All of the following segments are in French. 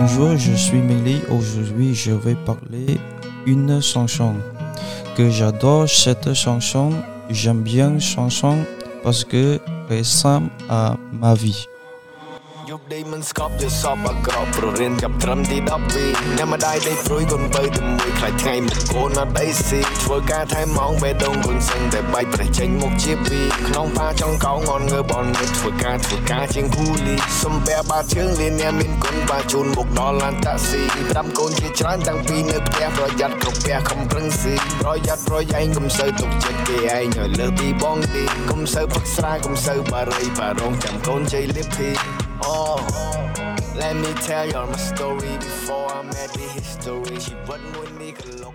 Bonjour, je suis Mélie. Aujourd'hui, je vais parler une chanson que j'adore. Cette chanson, j'aime bien chanson parce que ressemble à ma vie. យប់ដេកមិនស្កប់យល់សពអាក្រក់ព្រោះរៀនចាប់ត្រឹមទី12អ្នកម្ដាយដេកព្រួយកូនបើតែមួយខ្លាចថ្ងៃមកកូនអត់អីស៊ីធ្វើការថែមម៉ោងបេះដូងកូនសឹងតែបាច់ប្រេះចេញមុខជាពីរក្នុងប៉ាចង់កោងងន់ងើបអន់ងើបធ្វើការជាងគូលីសំបែបាតជើងលៀនអ្នកមានគុណបាជូនមុខដល់ឡានតាក់ស៊ីប្រាប់កូនជាច្រើនតាំងពីនៅផ្ទះប្រយ័ត្នគ្រប់ផ្ទះខំប្រឹងស៊ីប្រយ័ត្នប្រយែងកុំសូវទុកចិត្តគេឯងឲ្យលើសពីបងទីកុំសូវផឹកស្រាកុំសូវបារីបារងចាំកូនជ័យលៀបភីOh, let me tell you my story before I met the history. She wasn't with me,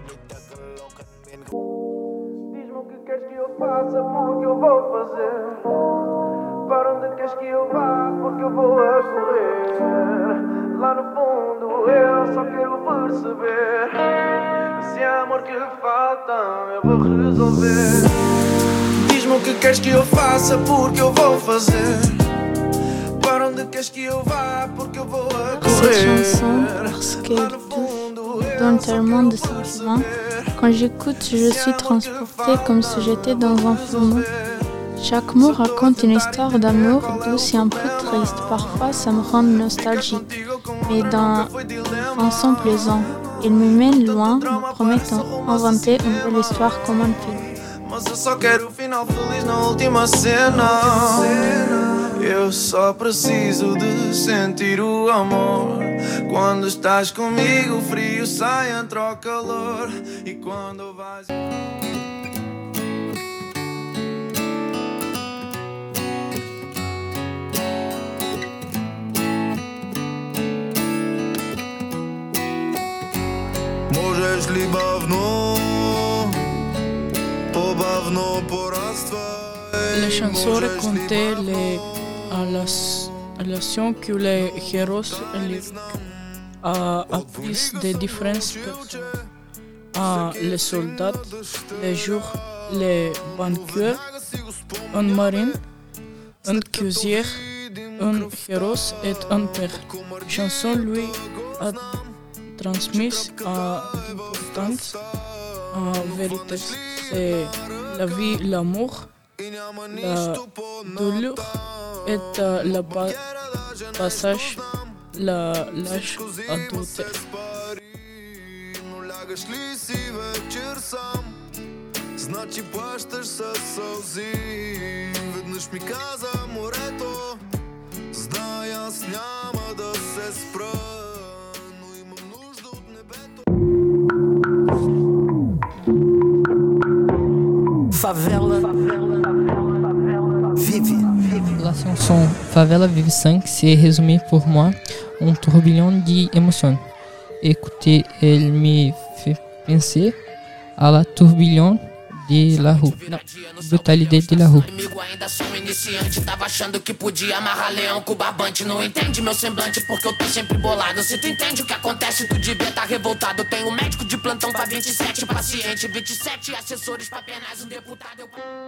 Diz-me o que queres que eu faça, porque eu vou fazer. Para onde queres que eu vá, porque eu vou a correr. Lá no fundo eu só quero perceber. Se há amor que falta, eu vou resolver. Diz-me o que queres que eu faça, porque eu vou fazer. Para onde queres que eu vá, porque eu vou a correr. Cette chanson, parce qu'elle touche dans tellement de sentiments. Quand j'écoute, je suis transportée comme si j'étais dans un film. Chaque mot raconte une histoire d'amour douce et un peu triste. Parfois, ça me rend nostalgique, mais dans un son plaisant. Il me mène loin, me promettant inventer une belle histoire comme un film. Mas eu só quero o final feliz na última cena. Eu só preciso de sentir o amor. Quando estás comigo, o frio sai, entra o calor. E quando vais... Możesz li bawno porastwać. Les chansons racontaient les relations que les héros apprissent des différentes personnes. Les soldats, les jours, les banquiers, un marin, un cuisier, un héros et un père. La chanson lui a transmis d'importance vérité. C'est la vie, l'amour, la douleur et le passage, l'âge adulte. Значи плащаш със сълзи. Веднъж ми каза морето, знай аз няма да се спра, но имам нужда от небето. Favela Vive. La chanson Favela Vive 5 s'est résumée pour moi un tourbillon d'émotions. Écoutez, elle me fait penser à la tourbillon de la rue, la brutalité de la rue. Amigo ainda sou iniciante, tava achando que podia amarrar leão com barbante. Não entende meu semblante porque eu tô sempre bolado. Se tu entende o que acontece, tu devia tá revoltado. Tenho um médico de plantão pra 27 paciente, 27 assessores pra penais, um deputado.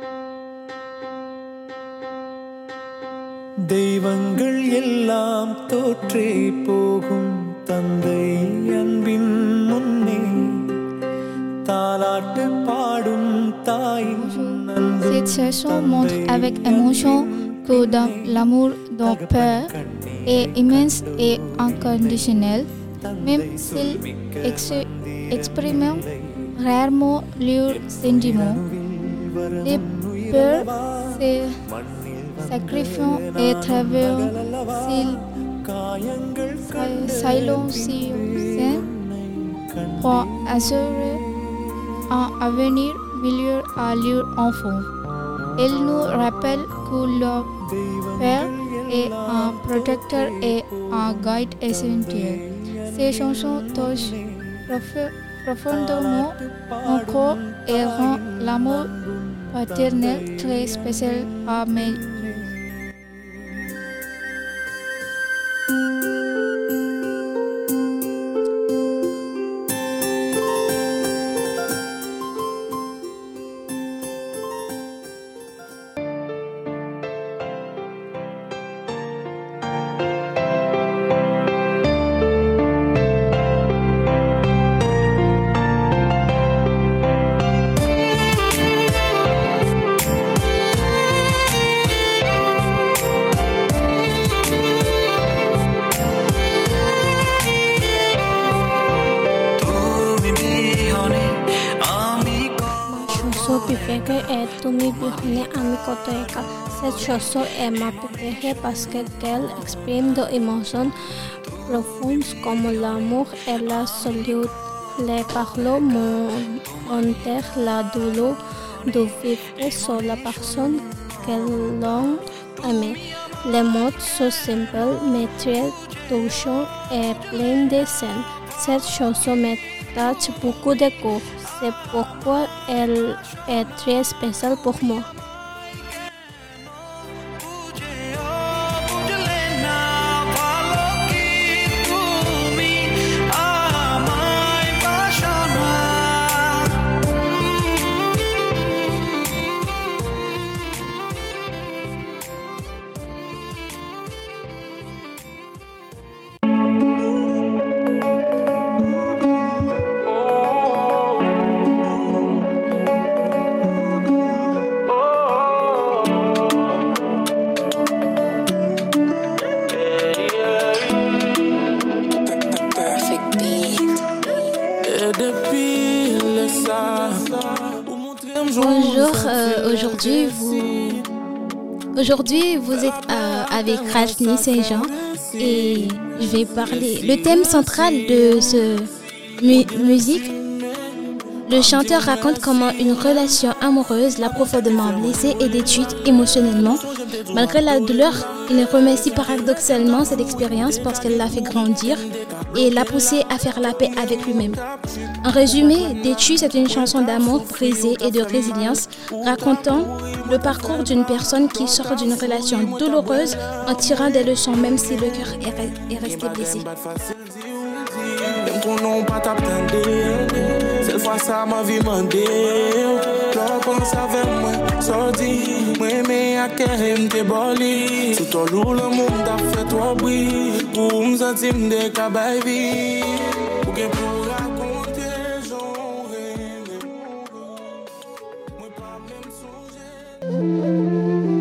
தெய்வங்கள் எல்லாம் தோற்றே போகும் தந்தை அன்பின் முன்னே தாலாட்டு பாடும் தாயின் அன்பு. Cette chanson montre avec émotion que dans l'amour d'un père est immense et inconditionnel, même s'il exprime rarement leurs sentiments. Les pères se sacrifient et travaillent silencieusement pour assurer un avenir meilleur à leurs enfants. Elle nous rappelle que le père est un protecteur et un guide essentiel. Ces chansons touchent profondément mon corps et rendent l'amour paternel très spécial à mes yeux. et Tumi Bihone Amikotoeka. Cette chanson est ma préférée parce qu'elle exprime des émotions profondes comme l'amour et la solitude. Les paroles montrent la douleur de vivre sur la personne qu'elles ont aimée. Les mots sont simples mais très touchants et pleins de scènes. Cette chanson me touche beaucoup de cœur. C'est pourquoi elle est très spéciale pour moi. Bonjour, aujourd'hui vous êtes avec Rajni Saint-Jean et je vais parler. Le thème central de ce musique, le chanteur raconte comment une relation amoureuse l'a profondément blessé et détruite émotionnellement. Malgré la douleur, il remercie paradoxalement cette expérience parce qu'elle l'a fait grandir et l'a poussé à faire la paix avec lui-même. En résumé, Déchu, c'est une chanson d'amour brisée et de résilience, racontant le parcours d'une personne qui sort d'une relation douloureuse en tirant des leçons même si le cœur est resté blessé. Ton nom pas t'attendre. Cette fois ça m'a vie mandé. Je pense avec moi, sorti. Moi mais à quel m'te boli. Tout au long le monde a fait toi bruit. Pour me sentir de cabaye. Pour que pour raconter j'en rêve. Moi pas même songer.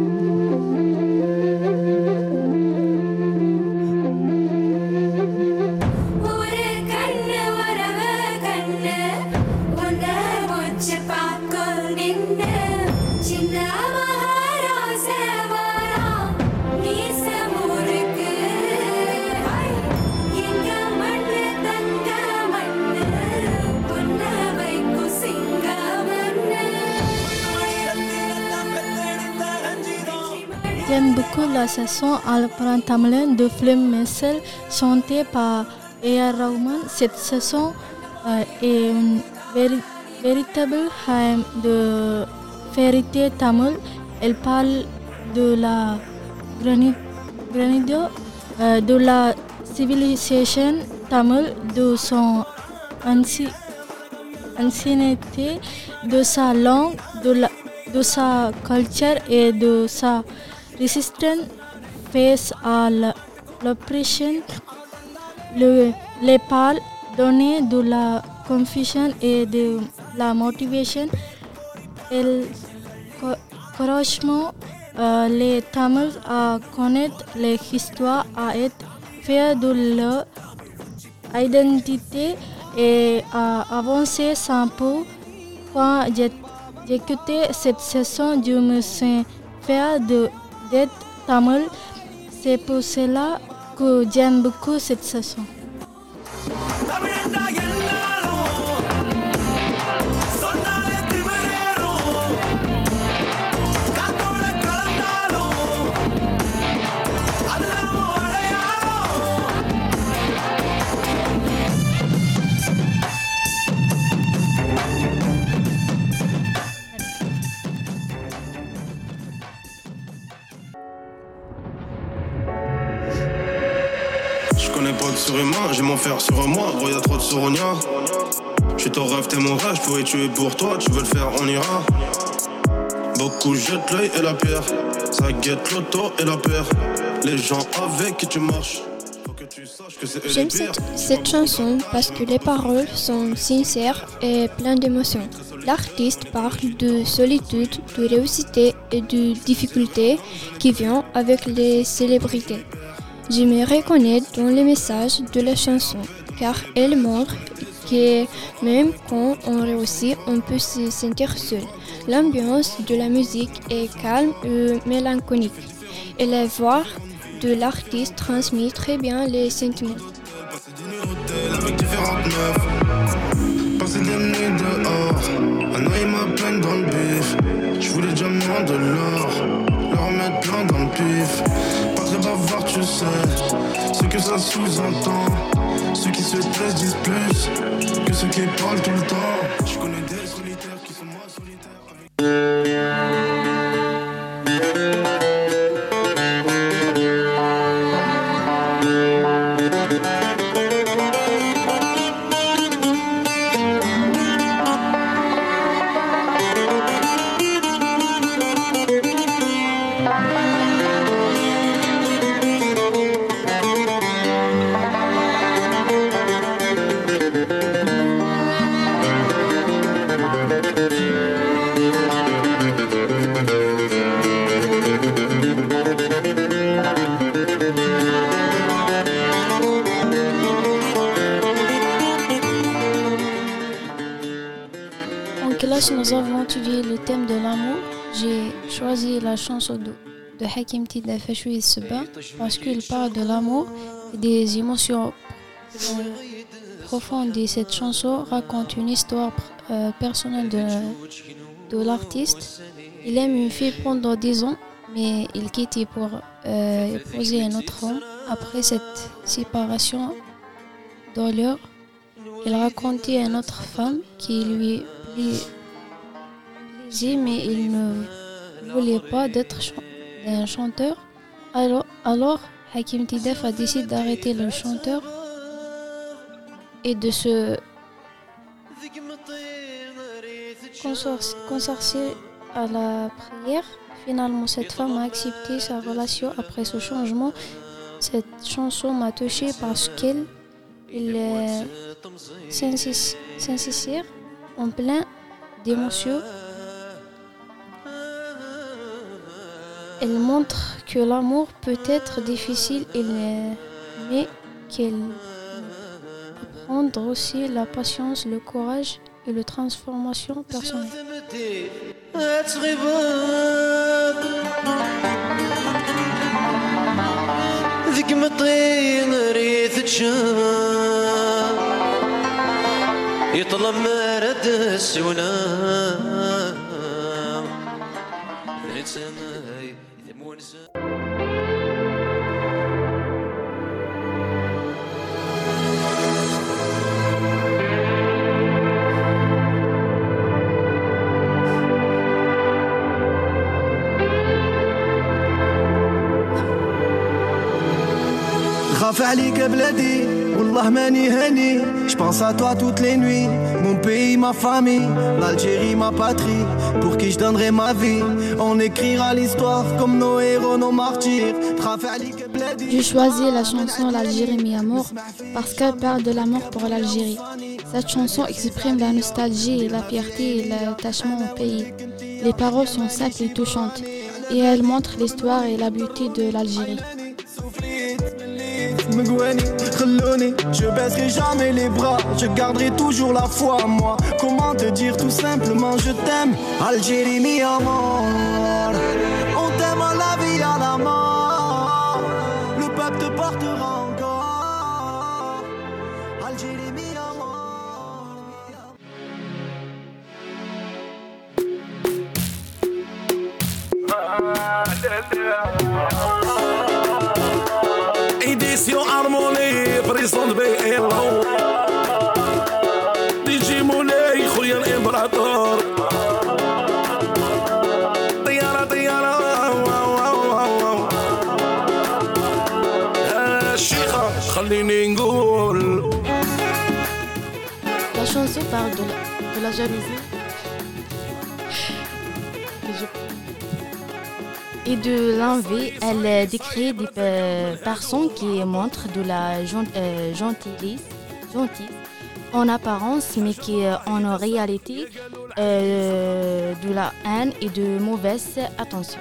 J'aime beaucoup la chanson Al-Quran Tamlin de Flem Messel chantée par A.R. Rahman. Cette chanson est une véritable hymne de vérité tamil. Elle parle de la grandeur de la civilisation tamil, de son ancienneté, de sa langue, de sa culture et de sa résistance face à l'oppression. Les paroles donnent de la confusion et de la motivation. Elles encouragent les Tamils à connaître leur histoire, à être fiers de leur identité et à avancer sans peur. Quand j'écoute cette chanson, je me sens fier d'être Tamil. C'est pour cela que j'aime beaucoup cette chanson. Sur humain, j'ai mon fer sur moi, gros y'a trop de souronia. J'suis ton rêve, t'es mon rêve, j'pourrais tuer pour toi, tu veux le faire, on ira. Beaucoup jettent l'œil et la pierre, ça guette l'auto et la paire. Les gens avec qui tu marches, faut que tu saches que c'est eux les pires. J'aime cette chanson parce que les paroles sont sincères et pleines d'émotions. L'artiste parle de solitude, de réussite et de difficultés qui viennent avec les célébrités. Je me reconnais dans les messages de la chanson, car elle montre que même quand on réussit, on peut se sentir seul. L'ambiance de la musique est calme et mélancolique. Et la voix de l'artiste transmet très bien les sentiments. Avec différentes meufs, passer des nuits dehors, à noyer ma peine dans le bif. Je voulais diamants de l'or, leur remettre plein dans le pif. Pas très bavard, tu sais, ce que ça sous-entend. Ceux qui se taisent disent plus que ceux qui parlent tout le temps. Je connais des solitaires qui sont moins solitaires avec... En classe, nous avons étudié le thème de l'amour. J'ai choisi la chanson de Hakim Tida Fachoui Seba parce qu'il parle de l'amour et des émotions profondes. Et cette chanson raconte une histoire personnelle de l'artiste. Il aime une fille pendant 10 ans, mais il quitte pour épouser un autre homme. Après cette séparation d'honneur, il racontait à une autre femme qui lui plaisait, mais il ne voulait pas d'être un chanteur. Alors Hakim Tidef a décidé d'arrêter le chanteur et de se consacrer à la prière. Finalement, cette femme a accepté sa relation après ce changement. Cette chanson m'a touchée parce qu'elle est sincère, en plein d'émotions. Elle montre que l'amour peut être difficile, mais qu'elle apprendre aussi la patience, le courage et la transformation personnelle. ذيك مطين ريث تشام يطلب مرد السلام سماي ثمون خاف عليك بلادي والله ماني هاني Je pense à toi toutes les nuits Mon pays, ma famille L'Algérie, ma patrie Pour qui je donnerai ma vie On écrira l'histoire Comme nos héros, nos martyrs J'ai choisi la chanson L'Algérie mi amour parce qu'elle parle de l'amour pour l'Algérie. Cette chanson exprime la nostalgie, la fierté et l'attachement au pays. Les paroles sont simples et touchantes et elles montrent l'histoire et la beauté de l'Algérie. Je baisserai jamais les bras, je garderai toujours la foi en moi. Comment te dire tout simplement je t'aime, Algérie mi amour. On t'aime à la vie à la mort. Le peuple te portera encore, Algérie mi Édition harmonie, présente BLO DJ Moulay, خويا الامبراطور طيارة طيارة الشيخة خليني نقول. La chanson parle de la jalousie et de l'envie. Elle décrit des personnes qui montrent de la gentillesse en apparence, mais qui en réalité de la haine et de mauvaise attention.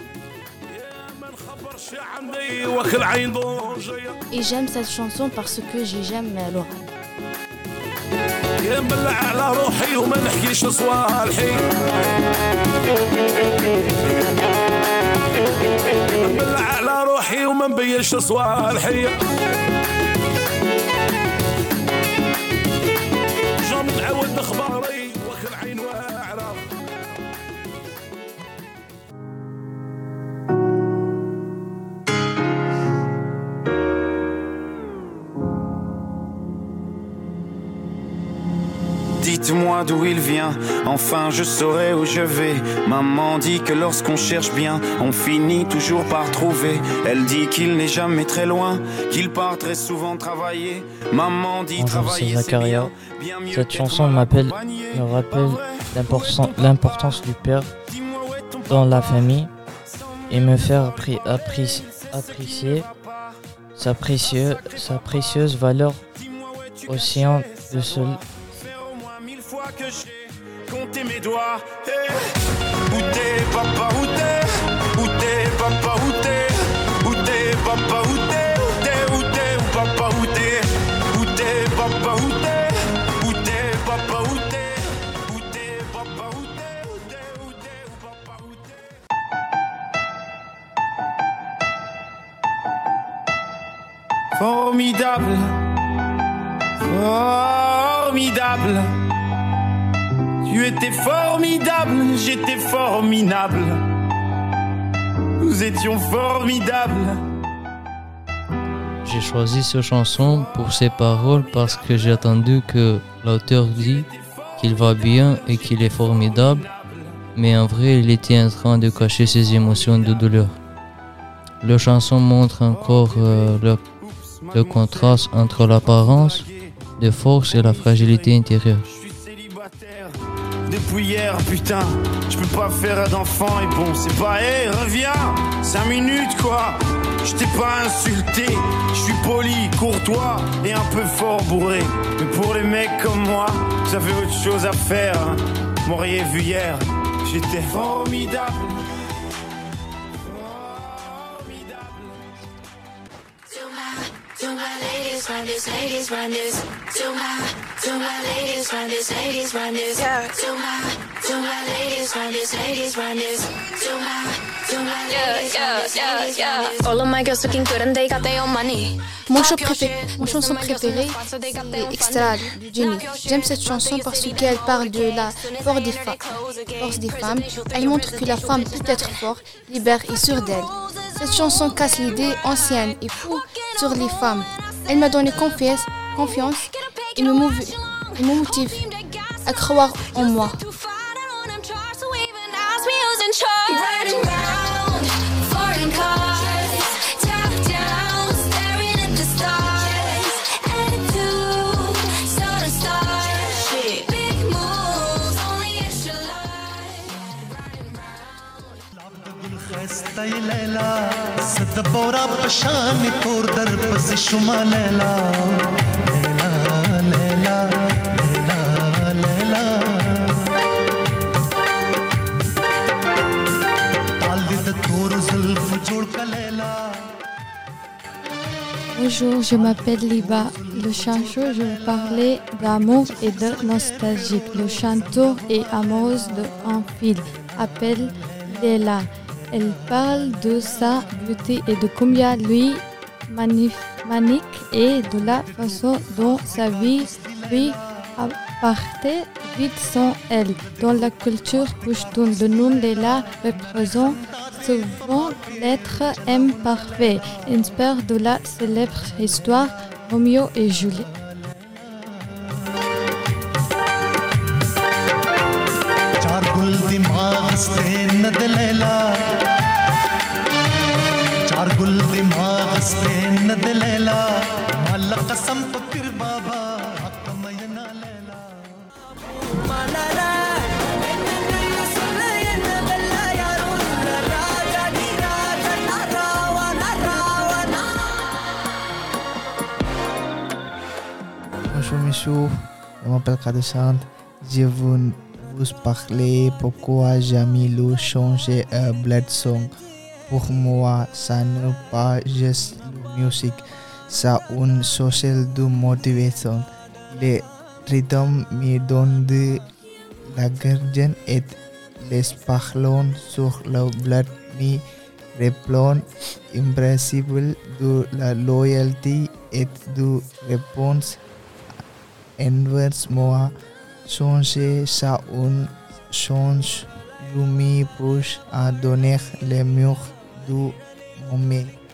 Et j'aime cette chanson parce que j'aime l'oral. يا ملع على روحي وما نحكيش صوالحي بالله على روحي وما نبينش صوالحية جام نعاود اخباري واخر عين واعرة Dites-moi d'où il vient, enfin je saurai où je vais. Maman dit que lorsqu'on cherche bien, on finit toujours par trouver. Elle dit qu'il n'est jamais très loin, qu'il part très souvent travailler. Maman dit Bonjour, travailler c'est Zakaria. Cette chanson me rappelle l'importance du père dans la famille et me faire apprécier sa précieuse valeur au sein de ce que j'ai compté mes doigts. Hey. Où t'es, papa, où t'es? Où t'es, papa, où t'es? Où t'es, papa, où t'es? Où t'es, où t'es, où papa, où t'es? Où t'es, papa, où t'es? Où t'es, papa, où t'es? Où t'es, papa, où t'es? Où t'es, où t'es, où papa, où t'es? Formidable, formidable. Tu étais formidable, j'étais formidable. Nous étions formidables. J'ai choisi cette chanson pour ses paroles parce que j'ai attendu que l'auteur dise qu'il va bien et qu'il est formidable, mais en vrai il était en train de cacher ses émotions de douleur. La chanson montre encore le contraste entre l'apparence de force et la fragilité intérieure. Depuis hier, putain, je peux pas faire d'enfant et bon, c'est pas, hey, reviens, 5 minutes quoi, je t'ai pas insulté, je suis poli, courtois et un peu fort bourré. Mais pour les mecs comme moi, vous avez autre chose à faire, hein. M'auriez vu hier, j'étais formidable. To my ladies, run this, ladies, run this. To my ladies, run this, ladies, run this. Yeah. To my ladies, run this, ladies, run this. To my ladies, run this, ladies, run this. All of my girls looking good and they got their own money. Mon chanson préférée, c'est Extra de Jenny. J'aime cette chanson parce qu'elle parle de la force des femmes. Elle montre que la femme peut être forte, libre et sûre d'elle. Cette chanson casse l'idée ancienne et fou sur les femmes. Elle m'a donné confiance et me motive à croire en moi. ليلى صد بورا بشان كور درب شما ليلى ليلى ليلى ليلى ليلى طالت تور زلف جوڑ ليلى. Bonjour, je m'appelle Liba. Le chanteur, je vais parler d'amour et de nostalgie. Le chanteur est amoureuse d'un fille, appelle Léla. Elle parle de sa beauté et de combien lui magnifique et de la façon dont sa vie lui appartenait vite sans elle. Dans la culture pashtoun, le nom Léla représente souvent l'être imparfait, inspire de la célèbre histoire Roméo et Juliette. Bonjour monsieur, je m'appelle Kadeshan. Je veux vous parler pourquoi j'ai mis le changer Blood Song. Pour moi, ça n'est pas juste la musique, c'est une sociale de motivation. Les rythmes me donnent de la gardienne et les parlons sur le blood me répondent impossible de la loyauté et de réponse envers moi. Changer ça un change, je me pousse à donner les murs du moment.